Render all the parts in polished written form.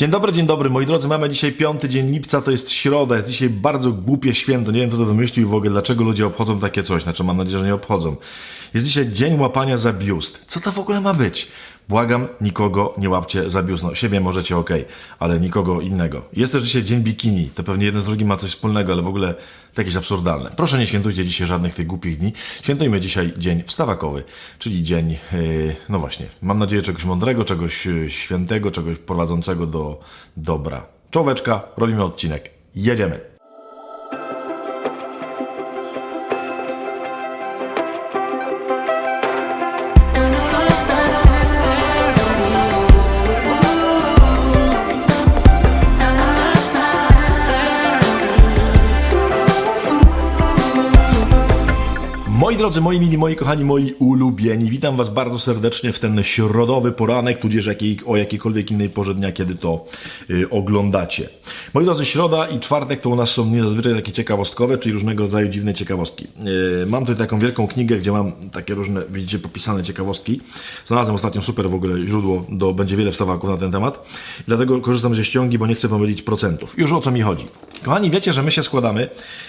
Dzień dobry, moi drodzy, mamy dzisiaj 5 dzień lipca, to jest środa, jest dzisiaj bardzo głupie święto, nie wiem kto to wymyślił w ogóle, dlaczego ludzie obchodzą takie coś, znaczy mam nadzieję, że nie obchodzą. Jest dzisiaj dzień łapania za biust. Co to w ogóle ma być? Błagam, nikogo nie łapcie za biust. No, siebie możecie okej, ale nikogo innego. Jest też dzisiaj dzień bikini, to pewnie jeden z drugim ma coś wspólnego, ale w ogóle to jakieś absurdalne. Proszę nie świętujcie dzisiaj żadnych tych głupich dni. Świętujmy dzisiaj dzień wstawakowy, czyli dzień, no właśnie, mam nadzieję czegoś mądrego, czegoś świętego, czegoś prowadzącego do dobra. Czołóweczka, robimy odcinek. Jedziemy. Moi drodzy, moi mili, moi kochani, moi ulubieni, witam was bardzo serdecznie w ten środowy poranek, tudzież o jakiejkolwiek innej porze dnia, kiedy to oglądacie. Moi drodzy, środa i czwartek to u nas są zazwyczaj takie ciekawostkowe, czyli różnego rodzaju dziwne ciekawostki. Mam tutaj taką wielką knigę, gdzie mam takie różne, widzicie, popisane ciekawostki. Znalazłem ostatnio super w ogóle źródło, będzie wiele wstawaków na ten temat. Dlatego korzystam ze ściągi, bo nie chcę pomylić procentów. Już o co mi chodzi. Kochani, wiecie, że my się składamy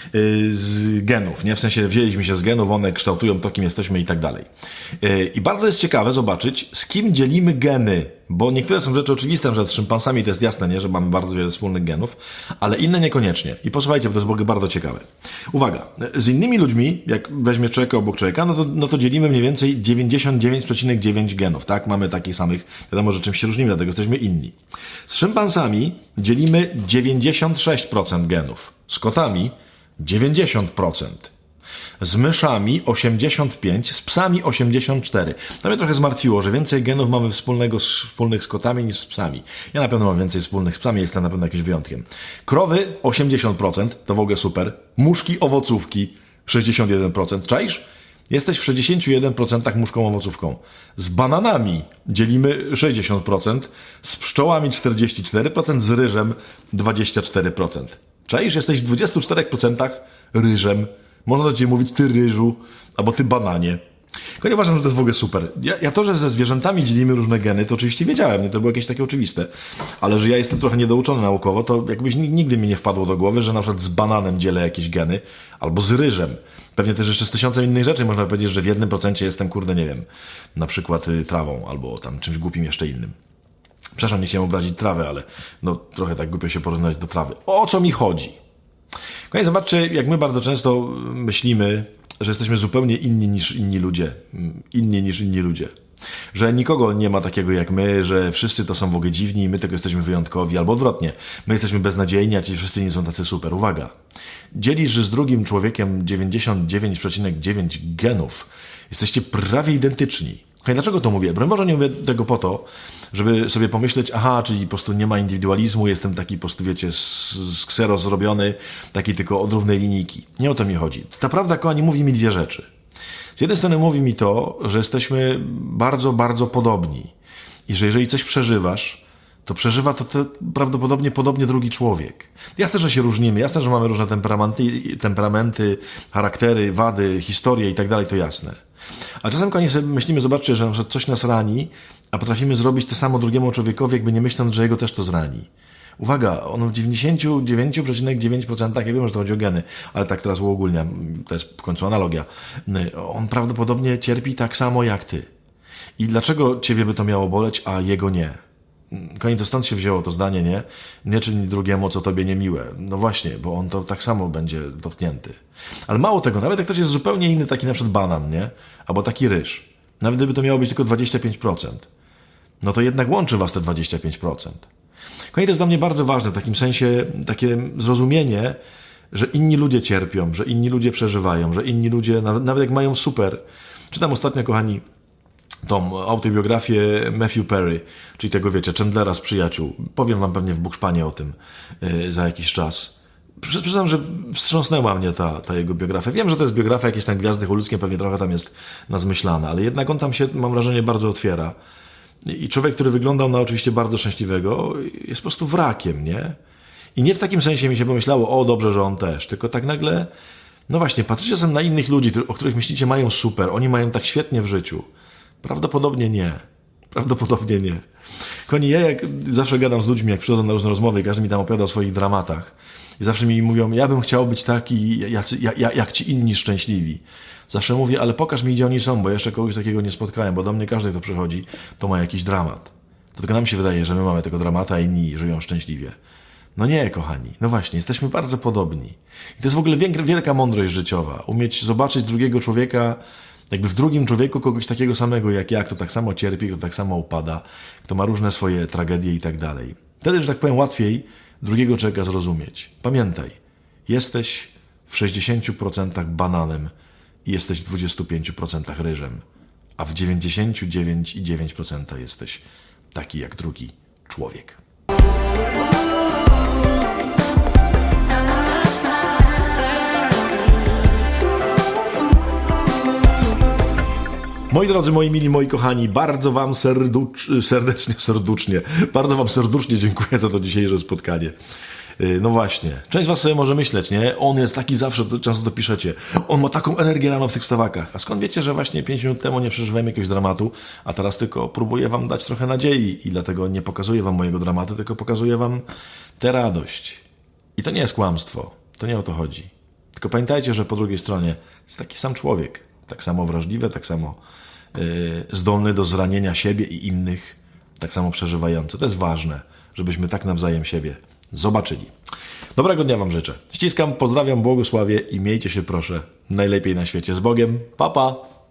z genów, nie? W sensie wzięliśmy się z genów, one kształtują to, kim jesteśmy i tak dalej. I bardzo jest ciekawe zobaczyć, z kim dzielimy geny, bo niektóre są rzeczy oczywiste, że z szympansami to jest jasne, nie? Że mamy bardzo wiele wspólnych genów, ale inne niekoniecznie. I posłuchajcie, bo to jest bardzo ciekawe. Uwaga, z innymi ludźmi, jak weźmie człowieka obok człowieka, no to dzielimy mniej więcej 99,9 genów, tak? Mamy takich samych, wiadomo, że czymś się różnimy, dlatego jesteśmy inni. Z szympansami dzielimy 96% genów, z kotami 90%. Z myszami 85, z psami 84. To mnie trochę zmartwiło, że więcej genów mamy wspólnych z kotami niż z psami. Ja na pewno mam więcej wspólnych z psami, jestem na pewno jakimś wyjątkiem. Krowy 80%, to w ogóle super. Muszki, owocówki 61%. Czaisz? Jesteś w 61% muszką, owocówką. Z bananami dzielimy 60%, z pszczołami 44%, z ryżem 24%. Czaisz? Jesteś w 24% ryżem. Można do ciebie mówić ty ryżu, albo ty bananie. Tylko nie uważam, że to jest w ogóle super. Ja to, że ze zwierzętami dzielimy różne geny, to oczywiście wiedziałem, nie? To było jakieś takie oczywiste. Ale że ja jestem trochę niedouczony naukowo, to jakbyś nigdy mi nie wpadło do głowy, że na przykład z bananem dzielę jakieś geny, albo z ryżem. Pewnie też jeszcze z 1000 innych rzeczy można powiedzieć, że w 1% jestem, kurde, nie wiem, na przykład trawą, albo tam czymś głupim jeszcze innym. Przepraszam, nie chciałem obrazić trawy, ale no trochę tak głupio się porównywać do trawy. O co mi chodzi? Kochani, zobaczcie, jak my bardzo często myślimy, że jesteśmy zupełnie inni niż inni ludzie. Że nikogo nie ma takiego jak my, że wszyscy to są w ogóle dziwni i my tylko jesteśmy wyjątkowi, albo odwrotnie. My jesteśmy beznadziejni, a ci wszyscy nie są tacy super. Uwaga! Dzielisz z drugim człowiekiem 99,9 genów. Jesteście prawie identyczni. Dlaczego to mówię? Broń Boże, nie mówię tego po to, żeby sobie pomyśleć, aha, czyli po prostu nie ma indywidualizmu, jestem taki po prostu, wiecie, z ksero zrobiony, taki tylko od równej linijki. Nie o to mi chodzi. Ta prawda, kochani, mówi mi dwie rzeczy. Z jednej strony mówi mi to, że jesteśmy bardzo podobni i że jeżeli coś przeżywasz, to przeżywa to prawdopodobnie podobnie drugi człowiek. Jasne, że się różnimy, jasne, że mamy różne temperamenty, charaktery, wady, historie i tak dalej, to jasne. A czasem, kochani, sobie myślimy, zobaczcie, że coś nas rani, a potrafimy zrobić to samo drugiemu człowiekowi, jakby nie myśląc, że jego też to zrani. Uwaga, on w 99,9%, ja wiem, że to chodzi o geny, ale tak teraz uogólniam, to jest w końcu analogia, on prawdopodobnie cierpi tak samo jak ty. I dlaczego ciebie by to miało boleć, a jego nie? Kochani, to stąd się wzięło to zdanie, nie? Nie czyń drugiemu, co tobie niemiłe. No właśnie, bo on to tak samo będzie dotknięty. Ale mało tego, nawet jak ktoś jest zupełnie inny, taki na przykład banan, nie? Albo taki ryż. Nawet gdyby to miało być tylko 25%, no to jednak łączy was te 25%. Kochani, to jest dla mnie bardzo ważne, w takim sensie takie zrozumienie, że inni ludzie cierpią, że inni ludzie przeżywają, że inni ludzie, nawet jak mają super. Czytam ostatnio, kochani, tą autobiografię Matthew Perry, czyli tego, wiecie, Chandlera z Przyjaciół. Powiem wam pewnie w Bukszpanie o tym za jakiś czas. Przyznam, że wstrząsnęła mnie ta jego biografia. Wiem, że to jest biografia jakiejś tam gwiazdy hollywoodzkiej, pewnie trochę tam jest nazmyślana, ale jednak on tam się, mam wrażenie, bardzo otwiera. I człowiek, który wyglądał na oczywiście bardzo szczęśliwego, jest po prostu wrakiem, nie? I nie w takim sensie mi się pomyślało, o dobrze, że on też, tylko tak nagle, no właśnie, patrzycie czasem na innych ludzi, o których myślicie mają super, oni mają tak świetnie w życiu. Prawdopodobnie nie. Prawdopodobnie nie. Kochani, ja jak zawsze gadam z ludźmi, jak przychodzą na różne rozmowy i każdy mi tam opowiada o swoich dramatach. I zawsze mi mówią, ja bym chciał być taki, jak ci inni szczęśliwi. Zawsze mówię, ale pokaż mi, gdzie oni są, bo jeszcze kogoś takiego nie spotkałem, bo do mnie każdy, kto przychodzi, to ma jakiś dramat. To tylko nam się wydaje, że my mamy tego dramata, a inni żyją szczęśliwie. No nie, kochani. No właśnie, jesteśmy bardzo podobni. I to jest w ogóle wielka mądrość życiowa. Umieć zobaczyć drugiego człowieka, jakby w drugim człowieku kogoś takiego samego jak ja, kto tak samo cierpi, kto tak samo upada, kto ma różne swoje tragedie i tak dalej. Wtedy, że tak powiem, łatwiej drugiego człowieka zrozumieć. Pamiętaj, jesteś w 60% bananem i jesteś w 25% ryżem, a w 99,9% jesteś taki jak drugi człowiek. Moi drodzy, moi mili, moi kochani, bardzo wam bardzo wam serducznie dziękuję za to dzisiejsze spotkanie. No właśnie, część z was sobie może myśleć, nie? On jest taki zawsze, to często dopiszecie. On ma taką energię rano w tych stawakach. A skąd wiecie, że właśnie 5 minut temu nie przeżywałem jakiegoś dramatu, a teraz tylko próbuję wam dać trochę nadziei i dlatego nie pokazuję wam mojego dramatu, tylko pokazuję wam tę radość. I to nie jest kłamstwo, to nie o to chodzi. Tylko pamiętajcie, że po drugiej stronie jest taki sam człowiek, tak samo wrażliwy, tak samo zdolny do zranienia siebie i innych, tak samo przeżywający. To jest ważne, żebyśmy tak nawzajem siebie zobaczyli. Dobrego dnia wam życzę. Ściskam, pozdrawiam, błogosławię i miejcie się proszę najlepiej na świecie. Z Bogiem. Pa, pa!